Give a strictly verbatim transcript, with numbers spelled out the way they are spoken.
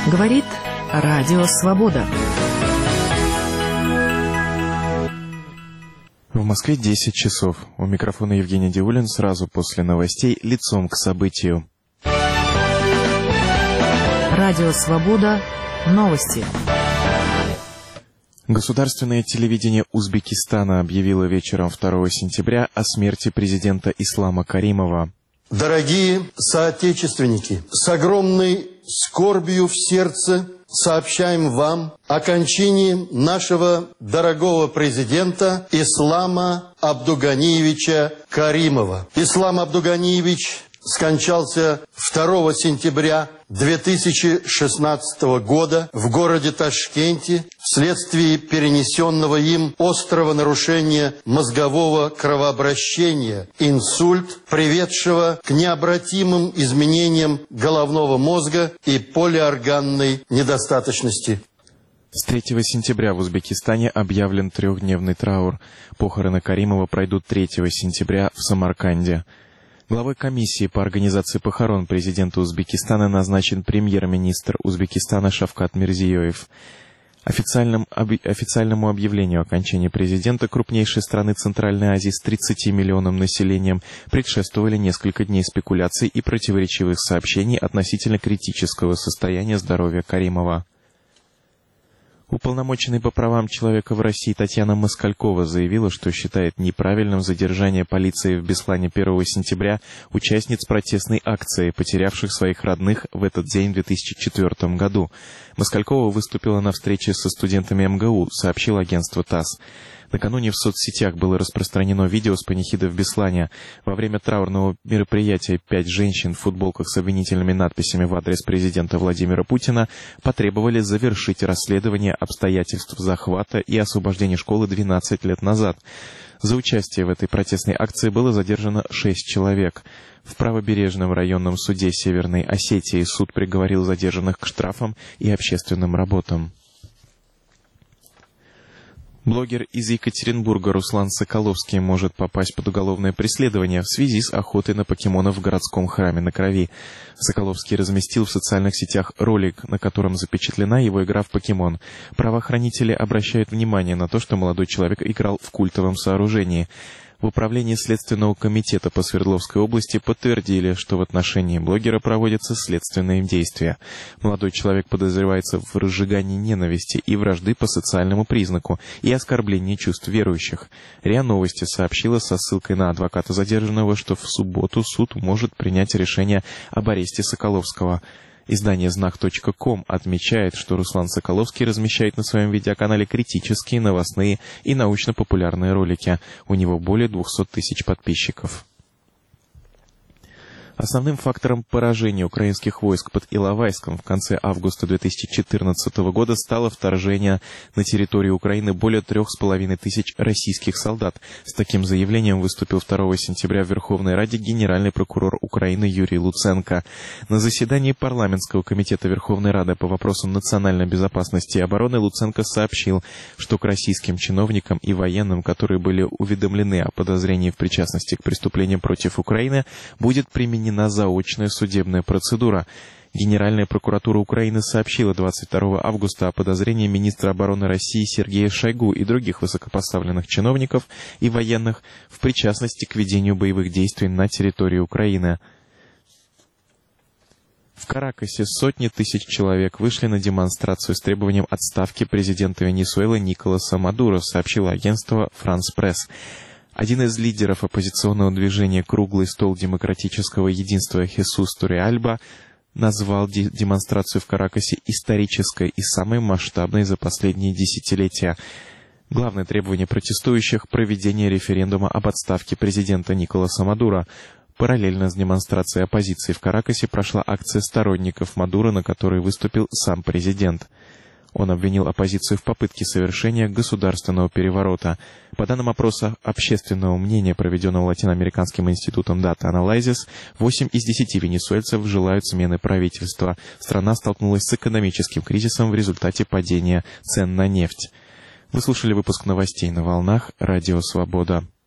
Говорит Радио Свобода. В Москве десять часов. У микрофона Евгений Диулин. Сразу после новостей лицом к событию. Радио Свобода. Новости. Государственное телевидение Узбекистана объявило вечером второго сентября о смерти президента Ислама Каримова. Дорогие соотечественники, с огромной скорбью в сердце сообщаем вам о кончине нашего дорогого президента Ислама Абдуганиевича Каримова. Ислам Абдуганиевич скончался второго сентября две тысячи шестнадцатого года в городе Ташкенте вследствие перенесенного им острого нарушения мозгового кровообращения, инсульт, приведшего к необратимым изменениям головного мозга и полиорганной недостаточности. С третьего сентября в Узбекистане объявлен трехдневный траур. Похороны Каримова пройдут третьего сентября в Самарканде. Главой комиссии по организации похорон президента Узбекистана назначен премьер-министр Узбекистана Шавкат Мирзиёев. Официальным, об, официальному объявлению о кончании президента крупнейшей страны Центральной Азии с тридцатью миллионным населением предшествовали несколько дней спекуляций и противоречивых сообщений относительно критического состояния здоровья Каримова. Уполномоченный по правам человека в России Татьяна Москалькова заявила, что считает неправильным задержание полиции в Беслане первого сентября участниц протестной акции, потерявших своих родных в этот день в две тысячи четвёртом году. Москалькова выступила на встрече со студентами эм гэ у, сообщил агентство ТАСС. Накануне в соцсетях было распространено видео с панихиды в Беслане. Во время траурного мероприятия пять женщин в футболках с обвинительными надписями в адрес президента Владимира Путина потребовали завершить расследование обстоятельств захвата и освобождения школы двенадцать лет назад. За участие в этой протестной акции было задержано шесть человек. В правобережном районном суде Северной Осетии суд приговорил задержанных к штрафам и общественным работам. Блогер из Екатеринбурга Руслан Соколовский может попасть под уголовное преследование в связи с охотой на покемонов в городском храме на Крови. Соколовский разместил в социальных сетях ролик, на котором запечатлена его игра в покемон. Правоохранители обращают внимание на то, что молодой человек играл в культовом сооружении. В управлении Следственного комитета по Свердловской области подтвердили, что в отношении блогера проводятся следственные действия. Молодой человек подозревается в разжигании ненависти и вражды по социальному признаку и оскорблении чувств верующих. РИА Новости сообщила со ссылкой на адвоката задержанного, что в субботу суд может принять решение об аресте Соколовского. Издание знак точка ком отмечает, что Руслан Соколовский размещает на своем видеоканале критические, новостные и научно-популярные ролики. У него более двухсот тысяч подписчиков. Основным фактором поражения украинских войск под Иловайском в конце августа две тысячи четырнадцатого года стало вторжение на территорию Украины более трех с половиной тысяч российских солдат. С таким заявлением выступил второго сентября в Верховной Раде генеральный прокурор Украины Юрий Луценко. На заседании парламентского комитета Верховной Рады по вопросам национальной безопасности и обороны Луценко сообщил, что к российским чиновникам и военным, которые были уведомлены о подозрении в причастности к преступлениям против Украины, будет применена на заочная судебная процедура. Генеральная прокуратура Украины сообщила двадцать второго августа о подозрении министра обороны России Сергея Шойгу и других высокопоставленных чиновников и военных в причастности к ведению боевых действий на территории Украины. В Каракасе сотни тысяч человек вышли на демонстрацию с требованием отставки президента Венесуэлы Николаса Мадуро, сообщило агентство «Франс Пресс». Один из лидеров оппозиционного движения «Круглый стол демократического единства» Хесус Туреальба назвал де- демонстрацию в Каракасе исторической и самой масштабной за последние десятилетия. Главное требование протестующих – проведение референдума об отставке президента Николаса Мадуро. Параллельно с демонстрацией оппозиции в Каракасе прошла акция сторонников Мадуро, на которой выступил сам президент. Он обвинил оппозицию в попытке совершения государственного переворота. По данным опроса общественного мнения, проведенного Латиноамериканским институтом Data Analysis, восемь из десяти венесуэльцев желают смены правительства. Страна столкнулась с экономическим кризисом в результате падения цен на нефть. Вы слушали выпуск новостей на волнах Радио Свобода.